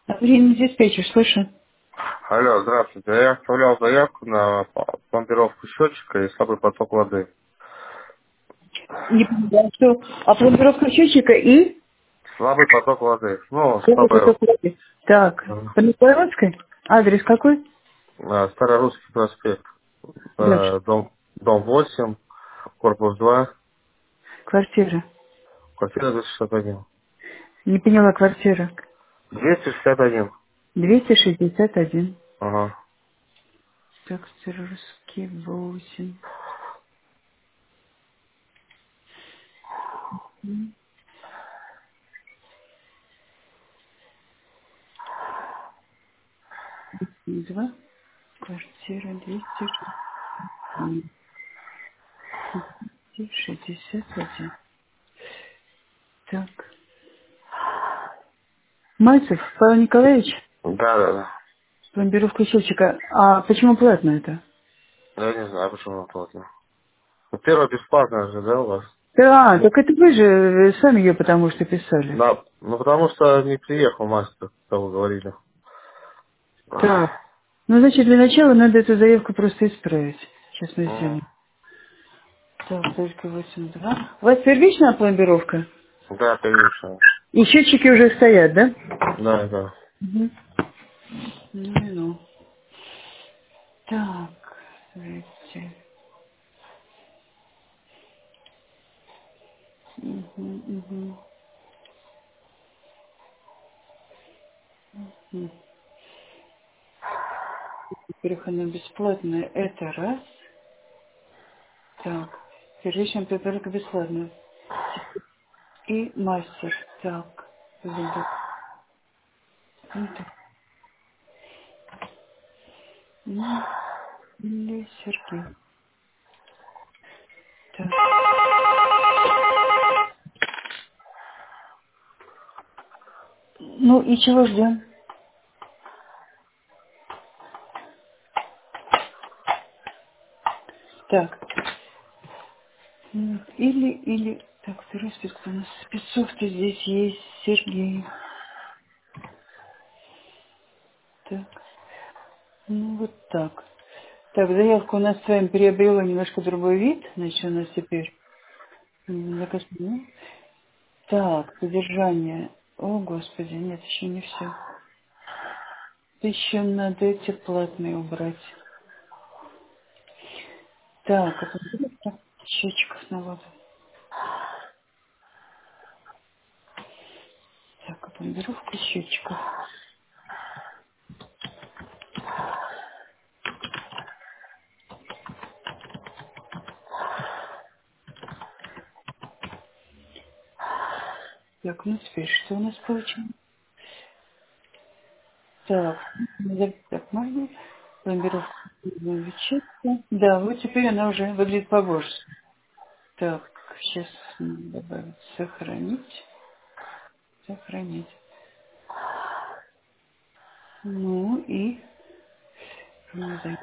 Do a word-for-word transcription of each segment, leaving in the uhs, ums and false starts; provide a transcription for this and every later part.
Время диспетчер, слышу. Алло, здравствуйте. Я оставлял заявку на п- пломбировку счетчика и слабый поток воды. Не понимаю, что опломбировка счетчика и... Слабый поток воды. Ну, Что слабый. такое? Так, по Николаевской? Адрес какой? э, Старорусский проспект. Дальше. э, Дом, дом восемь, корпус два, Квартира. квартира двести шестьдесят один. Не поняла, квартира. двести шестьдесят один. двести шестьдесят один. Ага. Так, Старорусский, восемь. Два. Квартира двести шестьдесят один. Так. Мальцев Павел Николаевич, Да, да, да. пломбировка счетчика. А почему платно это? Я не знаю, почему он платно. Ну, первое бесплатное же, да, у вас? Да, так это вы же э, сами ее потому что писали. Да, ну потому что не приехал мастер, как вы говорили. Так. Ну, значит, для начала надо эту заявку просто исправить. Сейчас мы М, сделаем. Так, только восемь два. У вас первичная пломбировка? Да, конечно. И счетчики уже стоят, да? Да, да. Угу. Ну, и ну. Так, смотрите. Угу, угу. Угу. Во-первых, она бесплатная. Это раз. Так. Первичная пломбировка бесплатная. И мастер. Так. Зубы. Ну, так. Ну, или Сергей. Так. Ну и чего ждем? Так. М, Или, или... Так, второй список у нас. Спецов-то здесь есть. Сергей. Так. Ну, вот так. Так, заявка у нас с вами приобрела немножко другой вид. Значит, у нас теперь... м, заказ- ну, Так, содержание. О, Господи, нет, еще не все. Еще надо эти платные убрать. Так, это счетчиков на воду. Так, опломбировка счетчиков. Так, ну теперь что у нас получилось? Так, ну, так, можно пломбировку вещества. Да, вот теперь она уже выглядит побольше. Так, сейчас добавить сохранить. Сохранить. Ну и ну, да.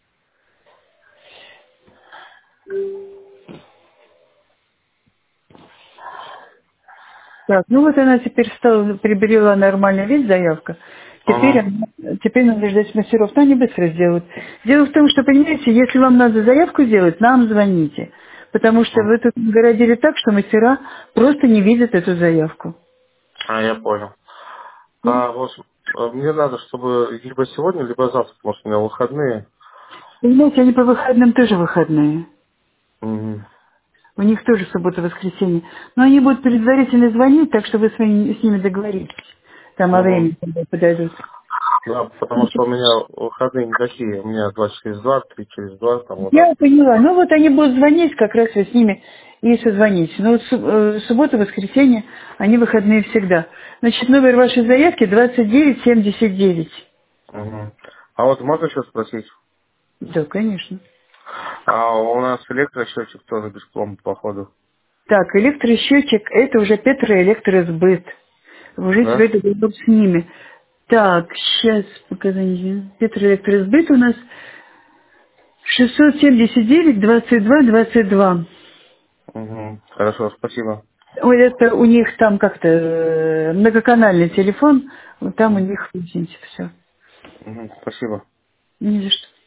Так, ну вот она теперь стала, приобрела нормальный вид, заявка. Теперь, Ага. она- теперь надо ждать мастеров, но они быстро сделают. Дело в том, что, понимаете, если вам надо заявку сделать, нам звоните. Потому что М. вы тут городили так, что мастера просто не видят эту заявку. А, я понял. А вот э, мне надо, чтобы либо сегодня, либо завтра, потому что у меня выходные. Понимаете, они по выходным тоже выходные. Мгм. У них тоже суббота-воскресенье. Но они будут предварительно звонить, так что вы с, вами- с ними договоритесь. Там о Мгм. времени, когда подойдут. Да, потому что у меня выходные не такие. У меня два через два, три через два, там вот так. Я поняла. Ну вот они будут звонить, как раз вы с ними и созвоните. Ну вот суб- э, суббота, воскресенье, они выходные всегда. Значит, номер вашей заявки двадцать девять семьдесят девять. Мгм. А вот можно еще спросить? Да, конечно. А у нас электросчетчик тоже без пломбы, походу. Так, электросчетчик, это уже Петроэлектросбыт. Уже Да? тебе договор с ними. Так, сейчас показания. Петроэлектросбыт у нас шестьсот семьдесят девять двадцать два двадцать два. Угу. Хорошо, спасибо. Ой, это у них там как-то э, многоканальный телефон. Вот там у них, извините, все. Мгм. Спасибо. Не за что.